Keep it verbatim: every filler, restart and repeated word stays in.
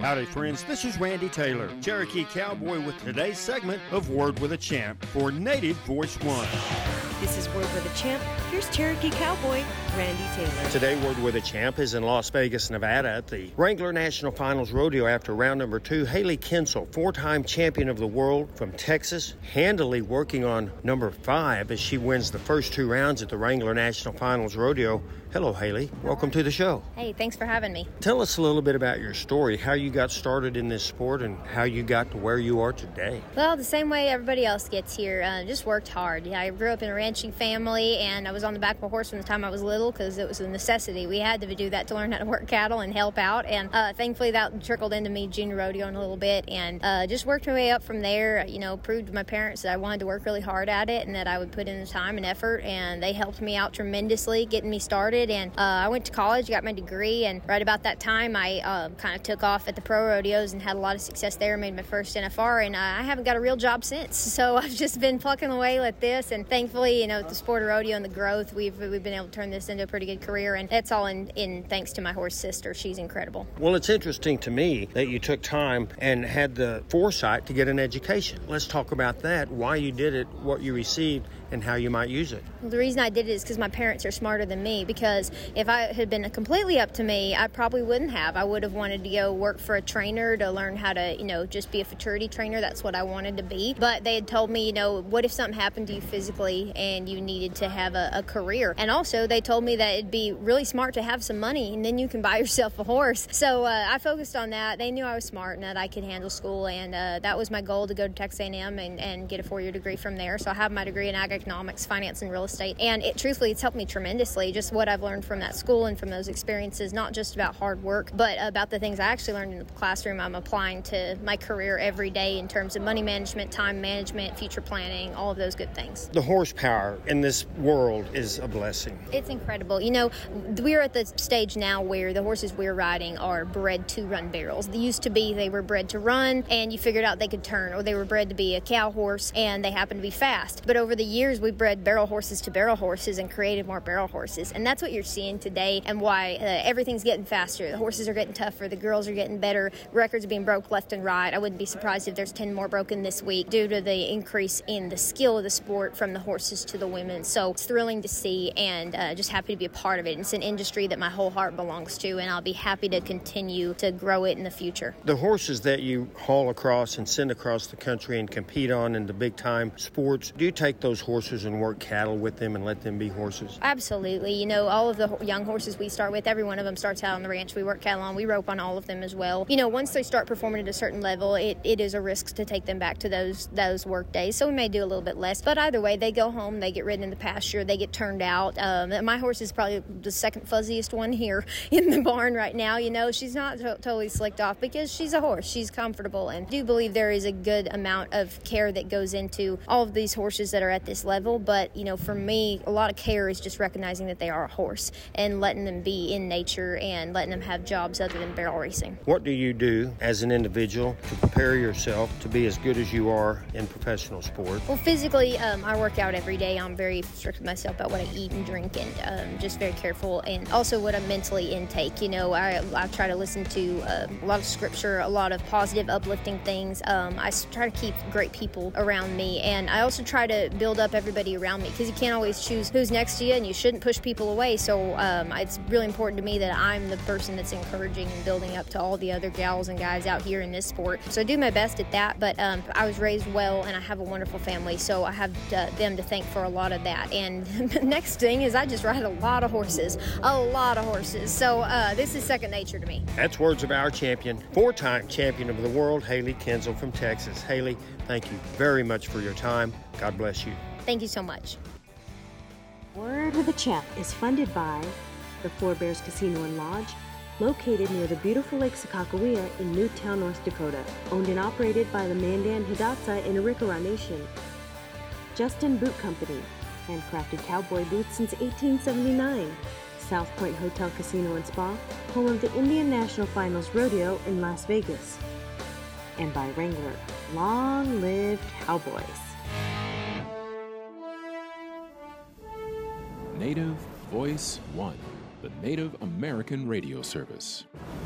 Howdy, friends. This is Randy Taylor, Cherokee Cowboy, with today's segment of Word with a Champ for Native Voice One. This is Word with a Champ. Here's Cherokee Cowboy, Randy Taylor. Today, Word with a Champ is in Las Vegas, Nevada at the Wrangler National Finals Rodeo after round number two. Hailey Kinsel, four-time champion of the world from Texas, handily working on number five as she wins the first two rounds at the Wrangler National Finals Rodeo. Hello, Hailey. Welcome to the show. Hey, thanks for having me. Tell us a little bit about your story, how you got started in this sport and how you got to where you are today. Well, the same way everybody else gets here. Uh, just worked hard. I grew up in a ranching family, and I was on the back of a horse from the time I was little because it was a necessity. We had to do that to learn how to work cattle and help out, and uh, thankfully that trickled into me junior rodeoing a little bit, and uh, just worked my way up from there. You know, proved to my parents that I wanted to work really hard at it and that I would put in the time and effort, and they helped me out tremendously getting me started. And uh, I went to college, got my degree, and right about that time I uh, kind of took off at the pro rodeos and had a lot of success there, made my first N F R, and uh, I haven't got a real job since. So I've just been plucking away like this, and thankfully, you know, with the sport of rodeo and the growth, we've we've been able to turn this into a pretty good career, and that's all in, in thanks to my horse sister. She's incredible. Well, it's interesting to me that you took time and had the foresight to get an education. Let's talk about that, why you did it, what you received, and how you might use it. Well, the reason I did it is because my parents are smarter than me, because if I had been completely up to me, I probably wouldn't have. I would have wanted to go work for a trainer to learn how to, you know, just be a futurity trainer. That's what I wanted to be. But they had told me, you know, what if something happened to you physically and you needed to have a, a career? And also they told me that it'd be really smart to have some money and then you can buy yourself a horse. So uh, I focused on that. They knew I was smart and that I could handle school, and uh, that was my goal, to go to Texas A and M and, and get a four-year degree from there. So I have my degree in ag economics, finance, and real estate. And it truthfully, it's helped me tremendously, just what I've learned from that school and from those experiences, not just about hard work, but about the things I actually learned in the classroom. I'm applying to my career every day in terms of money management, time management, future planning, all of those good things. The horsepower in this world is a blessing. It's incredible. You know, we're at the stage now where the horses we're riding are bred to run barrels. They used to be they were bred to run and you figured out they could turn, or they were bred to be a cow horse and they happen to be fast. But over the years, we've bred barrel horses to barrel horses and created more barrel horses. And that's what you're seeing today, and why uh, everything's getting faster. The horses are getting tougher. The girls are getting better. Records are being broke left and right. I wouldn't be surprised if there's ten more broken this week due to the increase in the skill of the sport from the horses to the women. So it's thrilling to see, and uh, just happy to be a part of it. It's an industry that my whole heart belongs to, and I'll be happy to continue to grow it in the future. The horses that you haul across and send across the country and compete on in the big-time sports, do you take those horses and work cattle with them and let them be horses? Absolutely. You know, all of the young horses we start with, every one of them starts out on the ranch. We work cattle on. We rope on all of them as well. You know, once they start performing at a certain level, it, it is a risk to take them back to those those work days. So we may do a little bit less. But either way, they go home, they get ridden in the pasture, they get turned out. Um, my horse is probably the second fuzziest one here in the barn right now. You know, she's not to- totally slicked off because she's a horse. She's comfortable. And I do believe there is a good amount of care that goes into all of these horses that are at this level. But, you know, for me, a lot of care is just recognizing that they are a horse and letting them be in nature and letting them have jobs other than barrel racing. What do you do as an individual to prepare yourself to be as good as you are in professional sport? Well, physically, um, I work out every day. I'm very strict with myself about what I eat and drink, and um, just very careful. And also what I mentally intake. You know, I, I try to listen to uh, a lot of scripture, a lot of positive, uplifting things. Um, I try to keep great people around me, and I also try to build up everybody around me, because you can't always choose who's next to you, and you shouldn't push people away. So um, it's really important to me that I'm the person that's encouraging and building up to all the other gals and guys out here in this sport. So I do my best at that, but um, I was raised well, and I have a wonderful family, so I have uh, them to thank for a lot of that. And the next thing is I just ride a lot of horses, a lot of horses. So uh, this is second nature to me. That's words of our champion, four-time champion of the world, Hailey Kinsel from Texas. Hailey, thank you very much for your time. God bless you. Thank you so much. Word with a Champ is funded by the Four Bears Casino and Lodge, located near the beautiful Lake Sakakawea in Newtown, North Dakota, owned and operated by the Mandan Hidatsa in Arikara Nation. Justin Boot Company, handcrafted cowboy boots since eighteen seventy-nine. South Point Hotel Casino and Spa, home of the Indian National Finals Rodeo in Las Vegas. And by Wrangler, long live cowboys. Native Voice One, the Native American radio service.